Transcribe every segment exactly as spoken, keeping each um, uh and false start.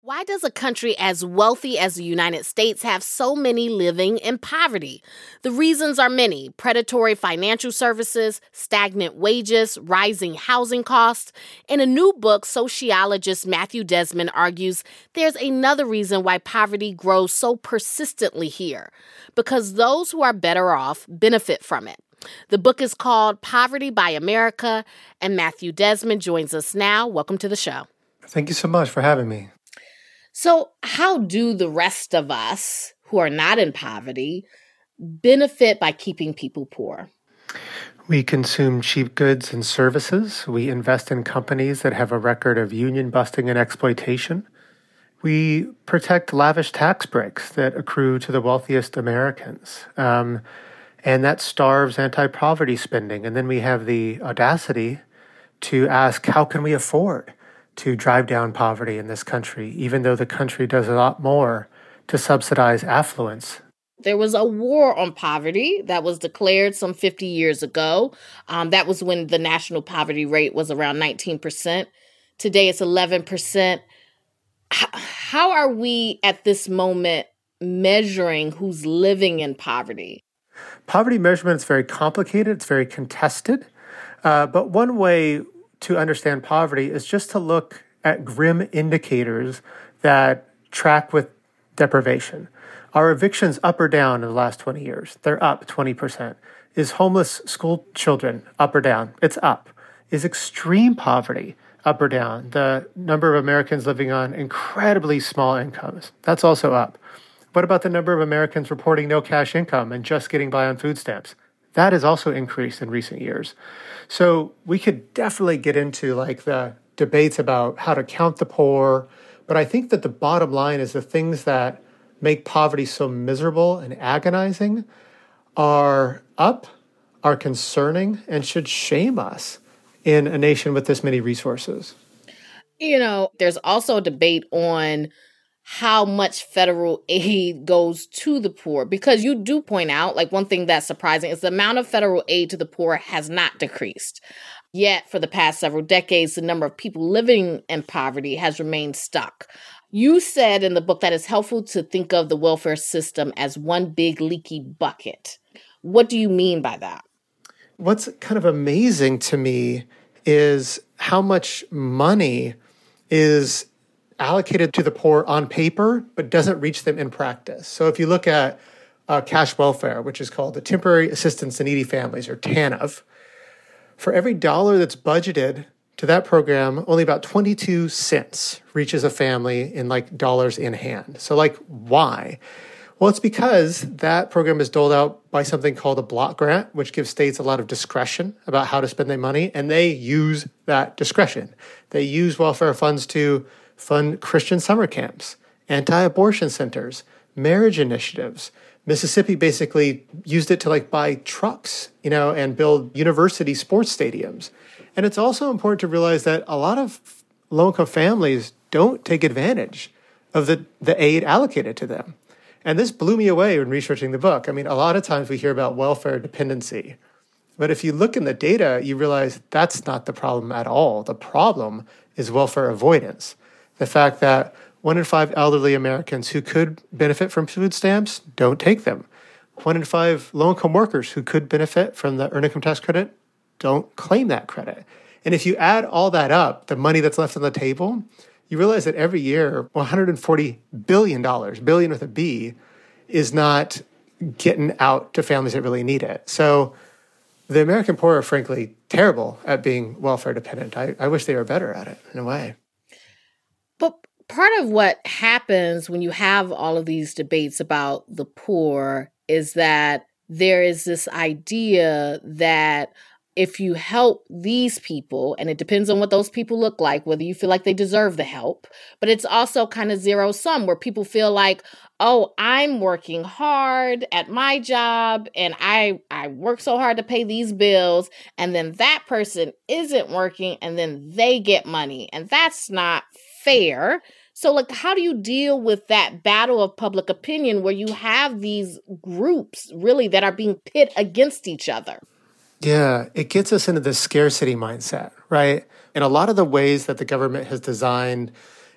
Why does a country as wealthy as the United States have so many living in poverty? The reasons are many: predatory financial services, stagnant wages, rising housing costs. In a new book, sociologist Matthew Desmond argues there's another reason why poverty grows so persistently here: because those who are better off benefit from it. The book is called Poverty by America, and Matthew Desmond joins us now. Welcome to the show. Thank you so much for having me. So how do the rest of us who are not in poverty benefit by keeping people poor? We consume cheap goods and services. We invest in companies that have a record of union busting and exploitation. We protect lavish tax breaks that accrue to the wealthiest Americans. Um, and that starves anti-poverty spending. And then we have the audacity to ask, how can we afford to drive down poverty in this country, even though the country does a lot more to subsidize affluence? There was a war on poverty that was declared some fifty years ago. Um, that was when the national poverty rate was around nineteen percent. Today it's eleven percent. H- how are we at this moment measuring who's living in poverty? Poverty measurement is very complicated. It's very contested. Uh, but one way to understand poverty is just to look at grim indicators that track with deprivation. Are evictions up or down in the last twenty years? They're up twenty percent. Is homeless school children up or down? It's up. Is extreme poverty up or down? The number of Americans living on incredibly small incomes, that's also up. What about the number of Americans reporting no cash income and just getting by on food stamps? That has also increased in recent years. So we could definitely get into like the debates about how to count the poor. But I think that the bottom line is the things that make poverty so miserable and agonizing are up, are concerning, and should shame us in a nation with this many resources. You know, there's also a debate on how much federal aid goes to the poor, because you do point out, like, one thing that's surprising is the amount of federal aid to the poor has not decreased. Yet, for the past several decades, the number of people living in poverty has remained stuck. You said in the book that it's helpful to think of the welfare system as one big leaky bucket. What do you mean by that? What's kind of amazing to me is how much money is allocated to the poor on paper, but doesn't reach them in practice. So if you look at uh, cash welfare, which is called the Temporary Assistance to Needy Families, or TANF, for every dollar that's budgeted to that program, only about twenty-two cents reaches a family in like dollars in hand. So like, why? Well, it's because that program is doled out by something called a block grant, which gives states a lot of discretion about how to spend their money, and they use that discretion. They use welfare funds to fund Christian summer camps, anti-abortion centers, marriage initiatives. Mississippi basically used it to like buy trucks, you know, and build university sports stadiums. And it's also important to realize that a lot of low-income families don't take advantage of the, the aid allocated to them. And this blew me away when researching the book. I mean, a lot of times we hear about welfare dependency. But if you look in the data, you realize that's not the problem at all. The problem is welfare avoidance. The fact that one in five elderly Americans who could benefit from food stamps don't take them. One in five low-income workers who could benefit from the Earned Income Tax Credit don't claim that credit. And if you add all that up, the money that's left on the table, you realize that every year, one hundred forty billion dollars, billion with a B, is not getting out to families that really need it. So the American poor are frankly terrible at being welfare dependent. I, I wish they were better at it in a way. But part of what happens when you have all of these debates about the poor is that there is this idea that if you help these people, and it depends on what those people look like, whether you feel like they deserve the help, but it's also kind of zero sum where people feel like, oh, I'm working hard at my job and I, I work so hard to pay these bills, and then that person isn't working and then they get money, and that's not fair. So, like, how do you deal with that battle of public opinion where you have these groups really that are being pit against each other? Yeah, it gets us into this scarcity mindset, right? And a lot of the ways that the government has designed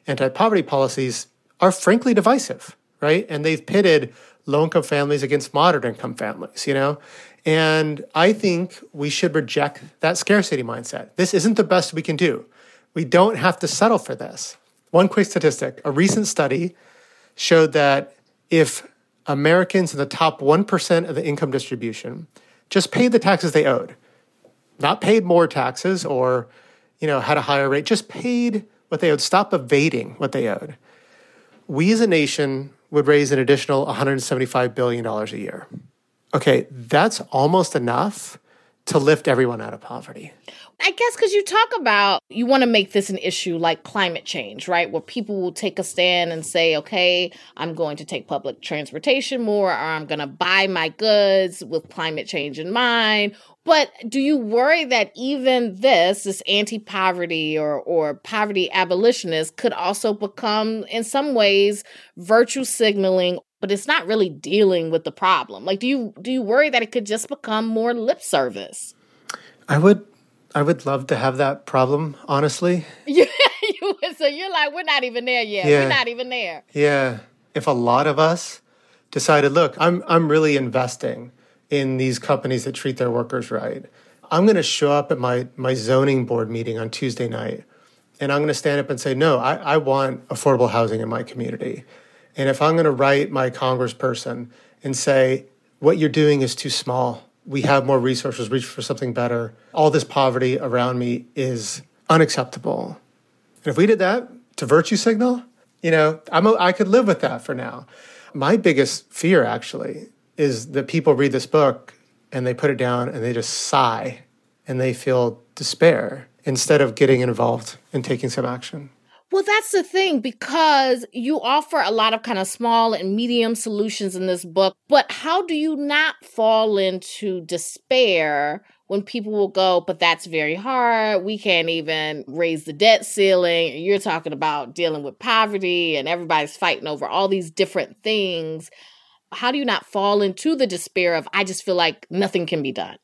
anti-poverty policies are frankly divisive, right? And they've pitted low-income families against moderate-income families, you know? And I think we should reject that scarcity mindset. This isn't the best we can do. We don't have to settle for this. One quick statistic. A recent study showed that if Americans in the top one percent of the income distribution just paid the taxes they owed, not paid more taxes or, you know, had a higher rate, just paid what they owed, stop evading what they owed, we as a nation would raise an additional one hundred seventy-five billion dollars a year. Okay, that's almost enough to lift everyone out of poverty. I guess because you talk about, you want to make this an issue like climate change, right? Where people will take a stand and say, okay, I'm going to take public transportation more, or I'm going to buy my goods with climate change in mind. But do you worry that even this, this anti-poverty or, or poverty abolitionist could also become, in some ways, virtue signaling, but it's not really dealing with the problem? Like, do you do you worry that it could just become more lip service? I would I would love to have that problem, honestly. Yeah, you would. So you're like, we're not even there yet. Yeah. We're not even there. Yeah. If a lot of us decided, look, I'm I'm really investing in these companies that treat their workers right. I'm going to show up at my, my zoning board meeting on Tuesday night, and I'm going to stand up and say, no, I, I want affordable housing in my community. And if I'm going to write my congressperson and say, what you're doing is too small, we have more resources, reach for something better, all this poverty around me is unacceptable. And if we did that to virtue signal, you know, I'm a, I could live with that for now. My biggest fear, actually, is that people read this book and they put it down and they just sigh and they feel despair instead of getting involved and taking some action. Well, that's the thing, because you offer a lot of kind of small and medium solutions in this book, but how do you not fall into despair when people will go, but that's very hard, we can't even raise the debt ceiling, you're talking about dealing with poverty and everybody's fighting over all these different things. How do you not fall into the despair of, I just feel like nothing can be done?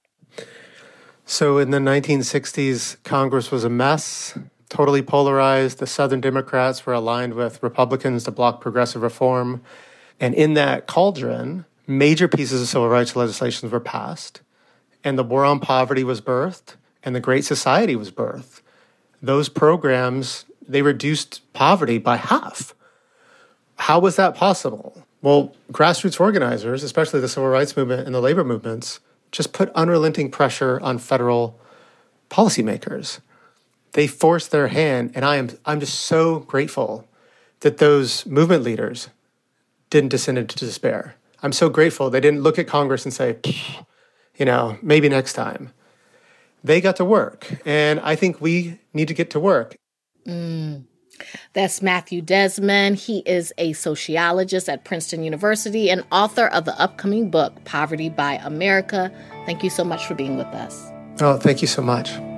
So in the nineteen sixties, Congress was a mess, totally polarized. The Southern Democrats were aligned with Republicans to block progressive reform. And in that cauldron, major pieces of civil rights legislation were passed. And the War on Poverty was birthed, and the Great Society was birthed. Those programs, they reduced poverty by half. How was that possible? Well, grassroots organizers, especially the civil rights movement and the labor movements, just put unrelenting pressure on federal policymakers. They forced their hand, and I am I'm just so grateful that those movement leaders didn't descend into despair. I'm so grateful they didn't look at Congress and say, you know, maybe next time. They got to work, and I think we need to get to work. Mm. That's Matthew Desmond. He is a sociologist at Princeton University and author of the upcoming book, Poverty by America. Thank you so much for being with us. Oh, thank you so much.